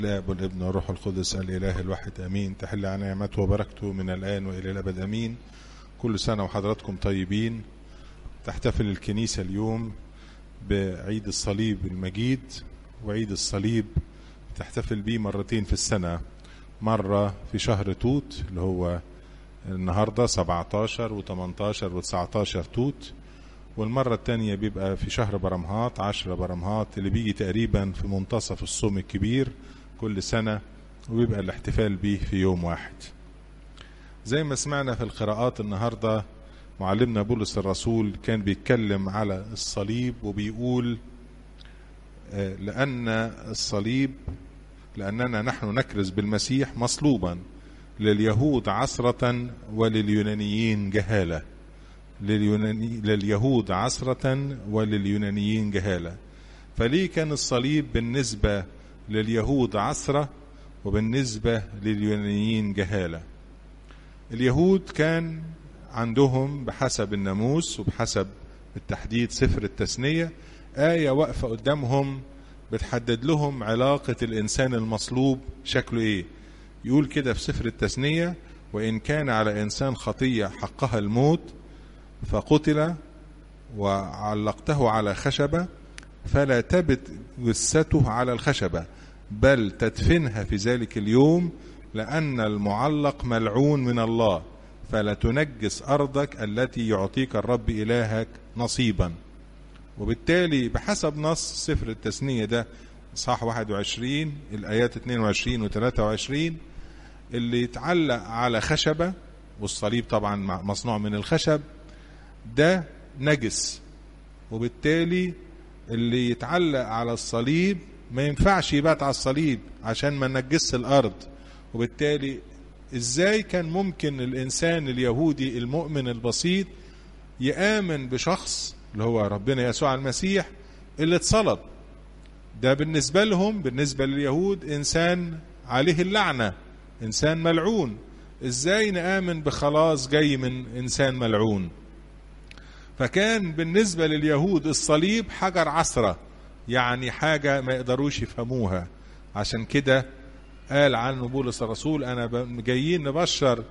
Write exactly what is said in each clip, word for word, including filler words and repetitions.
الاب والابن والروح القدس الاله الواحد امين. تحل على نعمته وبركته من الان والى الابد امين. كل سنه وحضراتكم طيبين. تحتفل الكنيسه اليوم بعيد الصليب المجيد، وعيد الصليب تحتفل به مرتين في السنه، مره في شهر توت اللي هو النهارده سبعتاشر وتمنتاشر وتسعتاشر توت، والمرة التانية بيبقى في شهر برمهات عشرة برمهات اللي بيجي تقريبا في منتصف الصوم الكبير كل سنة، وبيبقى الاحتفال به في يوم واحد. زي ما سمعنا في القراءات النهاردة، معلمنا بولس الرسول كان بيتكلم على الصليب وبيقول لأن الصليب لأننا نحن نكرز بالمسيح مصلوبا لليهود عثرة ولليونانيين جهالة. لليوناني لليهود عثرة ولليونانيين جهالة. فليه كان الصليب بالنسبة لليهود عثرة وبالنسبة لليونانيين جهالة؟ اليهود كان عندهم بحسب الناموس وبحسب بالتحديد سفر التثنية آية واقفة قدامهم بتحدد لهم علاقة الإنسان المصلوب شكله إيه. يقول كده في سفر التثنية: وإن كان على إنسان خطية حقها الموت فقتل وعلقته على خشبة فلا تبت جثته على الخشبة، بل تدفنها في ذلك اليوم، لأن المعلق ملعون من الله، فلا تنجس أرضك التي يعطيك الرب إلهك نصيبا. وبالتالي بحسب نص سفر التثنية ده صح واحد وعشرين الآيات اتنين وعشرين و ثلاثة وعشرين، اللي يتعلق على خشبة، والصليب طبعا مصنوع من الخشب، ده نجس. وبالتالي اللي يتعلق على الصليب ما ينفعش يبات على الصليب عشان ما نجس الأرض. وبالتالي ازاي كان ممكن الإنسان اليهودي المؤمن البسيط يآمن بشخص اللي هو ربنا يسوع المسيح اللي اتصلب؟ ده بالنسبة لهم، بالنسبة لليهود، إنسان عليه اللعنة، إنسان ملعون. ازاي نآمن بخلاص جاي من إنسان ملعون؟ فكان بالنسبة لليهود الصليب حجر عثرة، يعني حاجة ما يقدروش يفهموها. عشان كده قال عنه بولس الرسول: أنا جايين نبشر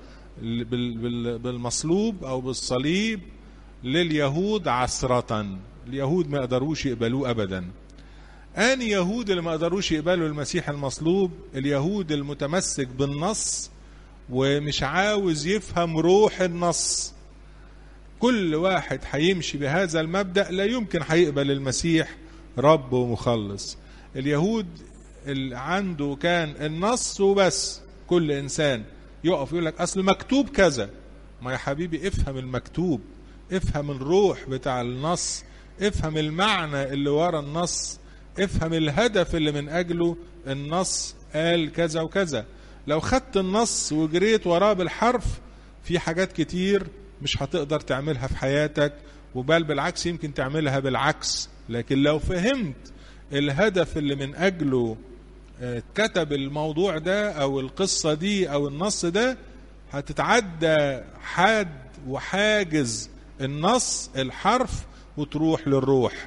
بالمصلوب أو بالصليب لليهود عثرة. اليهود ما يقدروش يقبلوه أبدا. آن يهود اللي ما يقدروش يقبلوا المسيح المصلوب؟ اليهود المتمسك بالنص ومش عاوز يفهم روح النص. كل واحد هيمشي بهذا المبدأ لا يمكن هيقبل المسيح رب ومخلص. اليهود اللي عنده كان النص وبس، كل إنسان يقف يقول لك أصل مكتوب كذا. ما يا حبيبي افهم المكتوب، افهم الروح بتاع النص، افهم المعنى اللي ورا النص، افهم الهدف اللي من أجله النص قال كذا وكذا. لو خدت النص وجريت وراه بالحرف، في حاجات كتير مش هتقدر تعملها في حياتك، وبل بالعكس يمكن تعملها بالعكس. لكن لو فهمت الهدف اللي من أجله كتب الموضوع ده أو القصة دي أو النص ده، هتتعدى حد وحاجز النص الحرف وتروح للروح.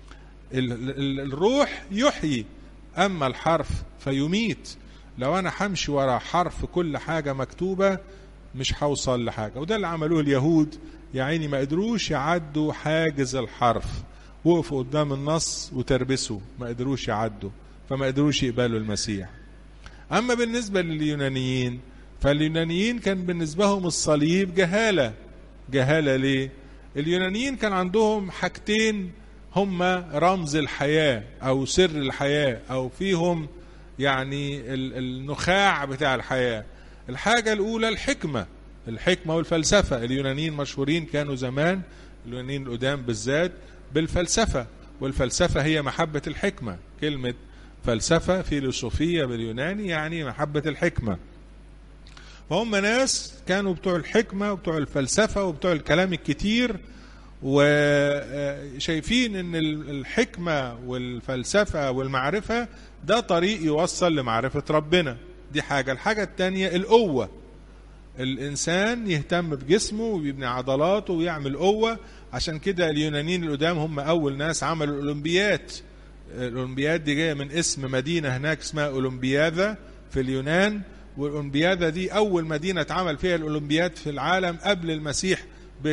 الروح يحيي، أما الحرف فيميت. لو أنا همشي ورا حرف كل حاجة مكتوبة مش هوصل لحاجة. وده اللي عملوه اليهود، يعني ما قدروش يعدوا حاجز الحرف، وقفوا قدام النص وتربسوا، ما قدروش يعدوا، فما قدروش يقبلوا المسيح. أما بالنسبة لليونانيين، فاليونانيين كان بالنسبة الصليب جهالة. جهالة ليه؟ اليونانيين كان عندهم حاجتين هما رمز الحياة أو سر الحياة، أو فيهم يعني النخاع بتاع الحياة. الحاجة الأولى الحكمة، الحكمة والفلسفة. اليونانيين مشهورين كانوا زمان، اليونانيين القدام بالذات، بالفلسفة، والفلسفة هي محبة الحكمة. كلمة فلسفة فيلسوفية باليوناني يعني محبة الحكمة. فهم ناس كانوا بتوع الحكمة وبتوع الفلسفة وبتوع الكلام الكتير، وشايفين ان الحكمة والفلسفة والمعرفة ده طريق يوصل لمعرفة ربنا. دي حاجة. الحاجة التانية القوة. الإنسان يهتم بجسمه ويبني عضلاته ويعمل قوة. عشان كده اليونانيين القدام هم أول ناس عملوا الأولمبيات. الأولمبياد دي جاية من اسم مدينة هناك اسمها أولمبيادا في اليونان، والأولمبيادا دي أول مدينة اتعمل فيها الأولمبياد في العالم قبل المسيح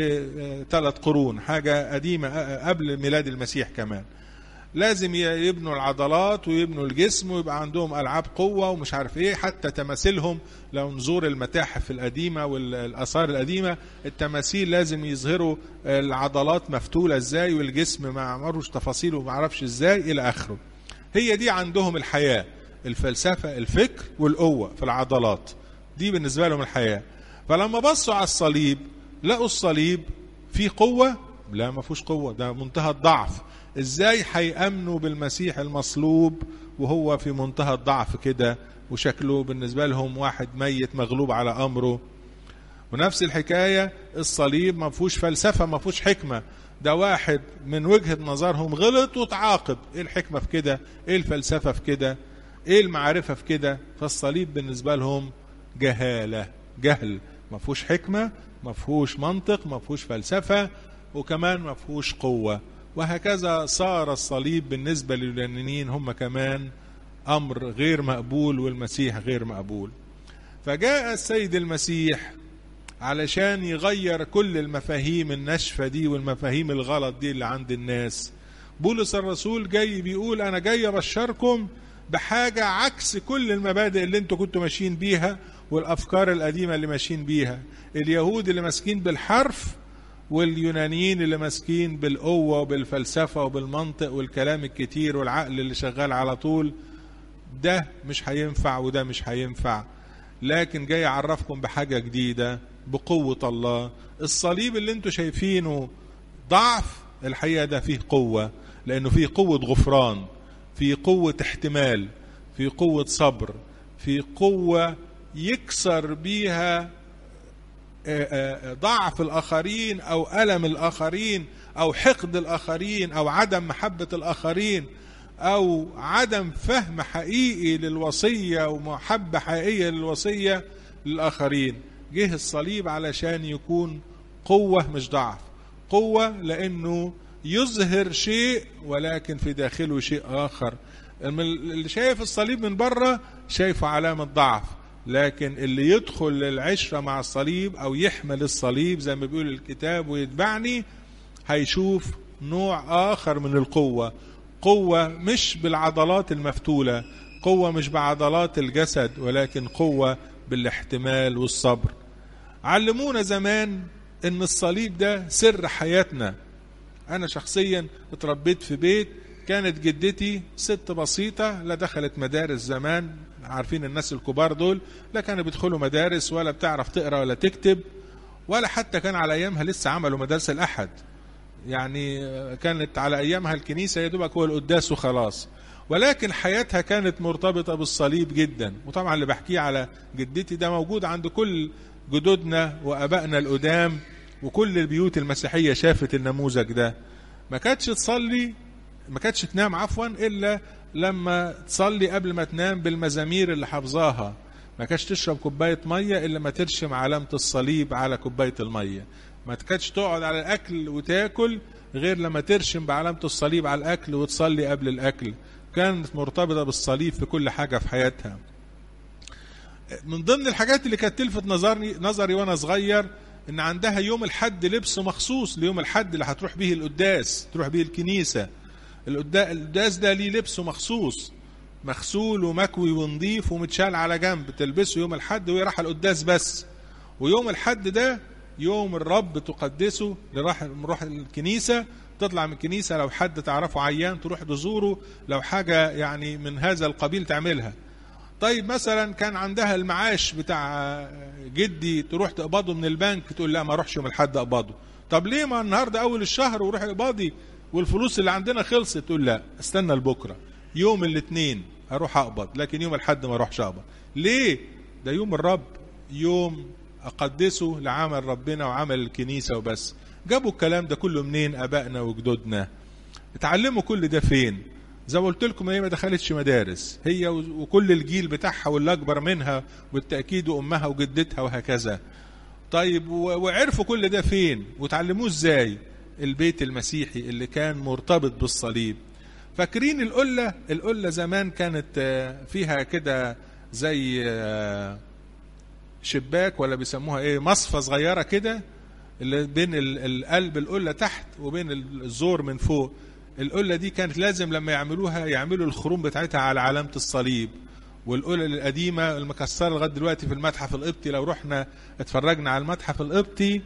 بثلاث قرون، حاجة قديمة قبل ميلاد المسيح كمان. لازم يبنوا العضلات ويبنوا الجسم ويبقى عندهم ألعاب قوة ومش عارف ايه. حتى تماثيلهم لو نزور المتاحف القديمة والآثار القديمة، التماثيل لازم يظهروا العضلات مفتولة ازاي والجسم ما عمروش تفاصيله ما عرفش ازاي الى اخره. هي دي عندهم الحياة، الفلسفة، الفكر والقوة في العضلات، دي بالنسبة لهم الحياة. فلما بصوا على الصليب لقوا الصليب فيه قوة؟ لا، ما فيهوش قوة، ده منتهى الضعف. ازاي هيأمنوا بالمسيح المصلوب وهو في منتهى الضعف كده وشكله بالنسبة لهم واحد ميت مغلوب على أمره؟ ونفس الحكاية الصليب ما فيهوش فلسفة، ما فيهوش حكمة، ده واحد من وجهة نظرهم غلط وتعاقب. ايه الحكمة في كده؟ ايه الفلسفة في كده؟ ايه المعرفة في كده؟ فالصليب بالنسبة لهم جهالة، جهل، ما فيهوش حكمة، ما فيهوش منطق، ما فيهوش فلسفة، وكمان ما فيهوش قوة. وهكذا صار الصليب بالنسبة لليونانيين هم كمان أمر غير مقبول، والمسيح غير مقبول. فجاء السيد المسيح علشان يغير كل المفاهيم الناشفة دي والمفاهيم الغلط دي اللي عند الناس. بولس الرسول جاي بيقول أنا جاي أبشركم بحاجة عكس كل المبادئ اللي انتوا كنتوا ماشيين بيها والأفكار القديمة اللي ماشيين بيها. اليهود اللي ماسكين بالحرف واليونانيين اللي ماسكين بالقوة وبالفلسفة وبالمنطق والكلام الكتير والعقل اللي شغال على طول. ده مش هينفع وده مش هينفع، لكن جاي أعرفكم بحاجة جديدة بقوة الله. الصليب اللي انتوا شايفينه ضعف، الحقيقة ده فيه قوة، لأنه فيه قوة غفران، فيه قوة احتمال، فيه قوة صبر، فيه قوة يكسر بيها ضعف الآخرين أو ألم الآخرين أو حقد الآخرين أو عدم محبة الآخرين أو عدم فهم حقيقي للوصية ومحبة حقيقية للوصية للآخرين. جه الصليب علشان يكون قوة مش ضعف، قوة لأنه يظهر شيء ولكن في داخله شيء آخر. اللي شايف الصليب من بره شايفه علامة ضعف، لكن اللي يدخل للعشرة مع الصليب أو يحمل الصليب زي ما بيقول الكتاب ويتبعني هيشوف نوع آخر من القوة. قوة مش بالعضلات المفتولة، قوة مش بعضلات الجسد، ولكن قوة بالاحتمال والصبر. علمونا زمان ان الصليب ده سر حياتنا. انا شخصيا اتربيت في بيت كانت جدتي ست بسيطة، لا دخلت مدارس زمان، عارفين الناس الكبار دول لا كانوا بيدخلوا مدارس ولا بتعرف تقرأ ولا تكتب، ولا حتى كان على ايامها لسه عملوا مدارس الأحد، يعني كانت على ايامها الكنيسة يدوبك هو القداس وخلاص. ولكن حياتها كانت مرتبطة بالصليب جدا. وطبعا اللي بحكيه على جدتي ده موجود عند كل جدودنا وأبائنا القدام، وكل البيوت المسيحية شافت النموذج ده. ما كانتش تصلي ما كانتش تنام عفوا إلا لما تصلي قبل ما تنام بالمزامير اللي حافظاها. ما كانتش تشرب كوباية مية إلا ما ترشم علامة الصليب على كوباية المية. ما كانتش تقعد على الأكل وتاكل غير لما ترشم بعلامة الصليب على الأكل وتصلي قبل الأكل. كانت مرتبطة بالصليب في كل حاجة في حياتها. من ضمن الحاجات اللي كانت تلفت نظري نظري وانا صغير ان عندها يوم الحد لبس مخصوص ليوم الحد اللي هتروح به القداس، تروح به الكنيسة. القداس ده ليه لبسه مخصوص، مغسول ومكوي ونضيف ومتشال على جنب، تلبسه يوم الحد وهي رايحة القداس بس. ويوم الحد ده يوم الرب تقدسه، لراح نروح الكنيسة، تطلع من الكنيسة لو حد تعرفه عيان تروح تزوره، لو حاجة يعني من هذا القبيل تعملها. طيب مثلا كان عندها المعاش بتاع جدي تروح تقبضه من البنك، تقول لا ما اروحش يوم الحد اقبضه. طب ليه؟ ما النهارده اول الشهر وروح اقبضي والفلوس اللي عندنا خلصت. تقول لا استنى لبكره، يوم الاثنين اروح اقبض، لكن يوم الحد ما اروحش اقبض. ليه؟ ده يوم الرب، يوم اقدسه لعمل ربنا وعمل الكنيسة وبس. جابوا الكلام ده كله منين ابائنا وجدودنا؟ اتعلموا كل ده فين؟ زي ما قلت لكم هي ما دخلتش مدارس، هي وكل الجيل بتاعها واللي اكبر منها بالتاكيد وامها وجدتها وهكذا. طيب وعرفوا كل ده فين وتعلموه ازاي؟ البيت المسيحي اللي كان مرتبط بالصليب. فاكرين القلة؟ القلة زمان كانت فيها كده زي شباك ولا بيسموها ايه، مصفى صغيرة كده اللي بين القلب القلة تحت وبين الزور من فوق. القلة دي كانت لازم لما يعملوها يعملوا الخروم بتاعتها على علامة الصليب. والقلة القديمة المكسرة لغاية دلوقتي في المتحف القبطي، لو رحنا اتفرجنا على المتحف القبطي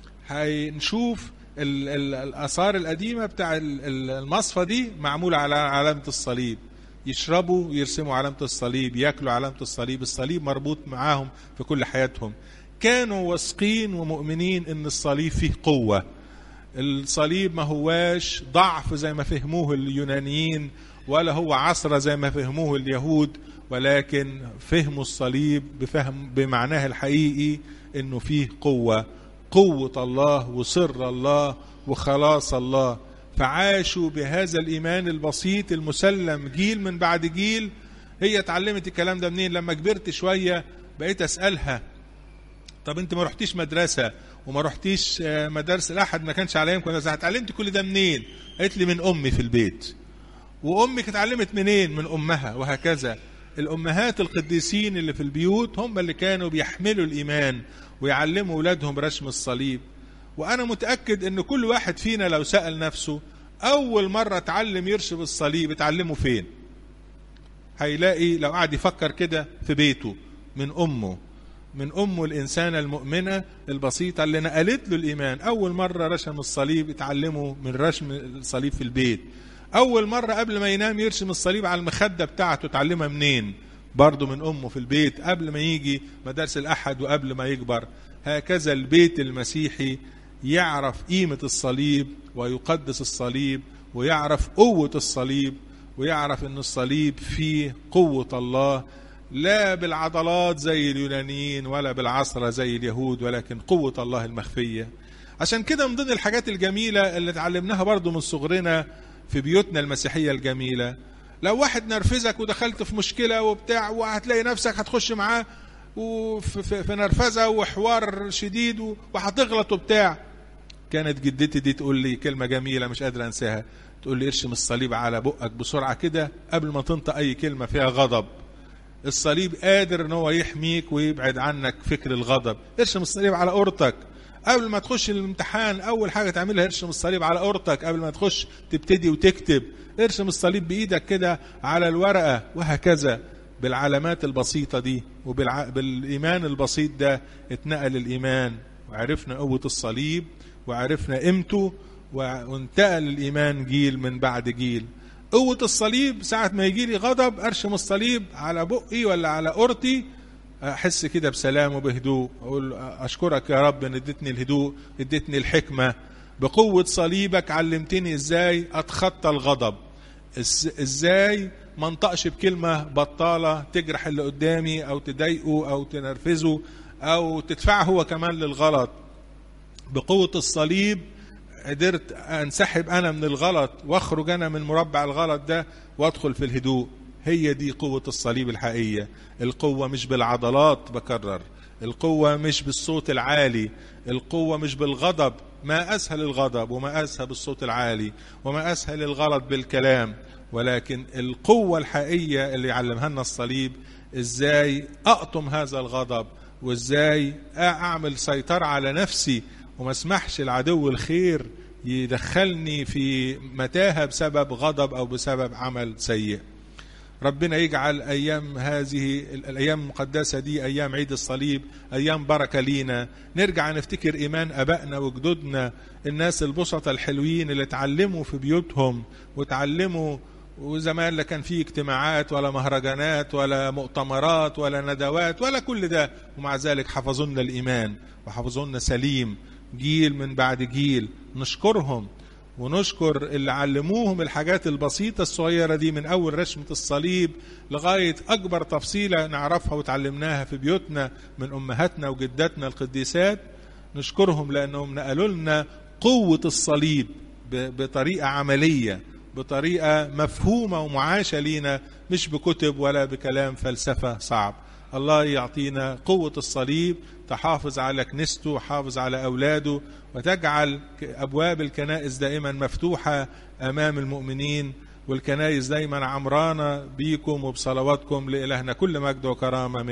هنشوف الآثار القديمة بتاع المصفى دي معمولة على علامة الصليب. يشربوا يرسموا علامة الصليب، ياكلوا علامة الصليب، الصليب مربوط معاهم في كل حياتهم. كانوا واثقين ومؤمنين ان الصليب فيه قوة. الصليب ما هواش ضعف زي ما فهموه اليونانيين، ولا هو عصرة زي ما فهموه اليهود، ولكن فهموا الصليب بفهم بمعناه الحقيقي انه فيه قوة، قوة الله وسر الله وخلاص الله. فعاشوا بهذا الإيمان البسيط المسلم جيل من بعد جيل. هي اتعلمت الكلام ده منين؟ لما كبرت شوية بقيت أسألها، طب انت ما رحتيش مدرسة وما رحتيش مدارس الأحد، ما كانش على يمكن، اتعلمت كل ده منين؟ قالت لي من أمي في البيت. وأمك اتعلمت منين؟ من أمها. وهكذا الأمهات القديسين اللي في البيوت هم اللي كانوا بيحملوا الإيمان ويعلموا أولادهم رسم الصليب. وأنا متأكد أن كل واحد فينا لو سأل نفسه أول مرة اتعلم يرسم الصليب اتعلمه فين؟ هيلاقي لو قاعد يفكر كده في بيته من أمه، من أمه الإنسانة المؤمنة البسيطة اللي نقلت له الإيمان. أول مرة رسم الصليب اتعلمه من رسم الصليب في البيت. أول مرة قبل ما ينام يرسم الصليب على المخدة بتاعته اتعلمها منين؟ برضه من أمه في البيت قبل ما يجي مدارس الأحد وقبل ما يكبر. هكذا البيت المسيحي يعرف قيمة الصليب ويقدس الصليب ويعرف قوة الصليب ويعرف أن الصليب فيه قوة الله، لا بالعضلات زي اليونانيين ولا بالعصرة زي اليهود، ولكن قوة الله المخفية. عشان كده من ضمن الحاجات الجميلة اللي اتعلمناها برضو من صغرنا في بيوتنا المسيحية الجميلة، لو واحد نرفزك ودخلت في مشكلة وبتاع وهتلاقي نفسك هتخش معاه وفي نرفزة وحوار شديد وهتغلط وبتاع، كانت جدتي دي تقول لي كلمة جميلة مش قادر أنساها، تقول لي ارشم الصليب على بقك بسرعة كده قبل ما تنطق أي كلمة فيها غضب. الصليب قادر ان هو يحميك ويبعد عنك فكر الغضب. ارشم الصليب على قورتك قبل ما تخش الامتحان، اول حاجة تعملها ارشم الصليب على قورتك قبل ما تخش تبتدي وتكتب. ارشم الصليب بايدك كده على الورقة. وهكذا بالعلامات البسيطة دي وبالإيمان البسيط ده اتنقل الإيمان، وعرفنا قوة الصليب وعرفنا قيمته، وانتقل الإيمان جيل من بعد جيل. قوة الصليب ساعة ما يجي لي غضب ارشم الصليب على بقي ولا على قرطي، احس كده بسلام وبهدوء، اقول اشكرك يا رب ان اديتني الهدوء، اديتني الحكمة. بقوة صليبك علمتني ازاي اتخطى الغضب، ازاي ما انطقش بكلمة بطالة تجرح اللي قدامي او تضايقه او تنرفزه او تدفعه هو كمان للغلط. بقوة الصليب قدرت انسحب انا من الغلط واخرج انا من مربع الغلط ده وادخل في الهدوء. هي دي قوة الصليب الحقيقية. القوة مش بالعضلات، بكرر، القوة مش بالصوت العالي، القوة مش بالغضب. ما اسهل الغضب وما اسهل الصوت العالي وما اسهل الغلط بالكلام، ولكن القوة الحقيقية اللي يعلمها لنا الصليب ازاي اقطم هذا الغضب وازاي اعمل سيطرة على نفسي وما اسمحش العدو الخير يدخلني في متاهة بسبب غضب أو بسبب عمل سيء. ربنا يجعل أيام هذه الأيام المقدسة دي أيام عيد الصليب أيام بركة لينا، نرجع نفتكر إيمان أبائنا وجدودنا، الناس البسطة الحلوين اللي تعلموا في بيوتهم وتعلموا، وزمان لا كان فيه اجتماعات ولا مهرجانات ولا مؤتمرات ولا ندوات ولا كل ده، ومع ذلك حفظونا الإيمان وحفظونا سليم جيل من بعد جيل. نشكرهم ونشكر اللي علموهم الحاجات البسيطة الصغيرة دي، من أول رسمة الصليب لغاية أكبر تفصيلة نعرفها وتعلمناها في بيوتنا من أمهاتنا وجداتنا القديسات. نشكرهم لأنهم نقلوا لنا قوة الصليب بطريقة عملية، بطريقة مفهومة ومعاشة لينا، مش بكتب ولا بكلام فلسفة صعب. الله يعطينا قوة الصليب تحافظ على كنيسته وحافظ على أولاده، وتجعل أبواب الكنائس دائما مفتوحة أمام المؤمنين، والكنايس دايما عمرانة بيكم وبصلواتكم. لإلهنا كل مجد وكرامة من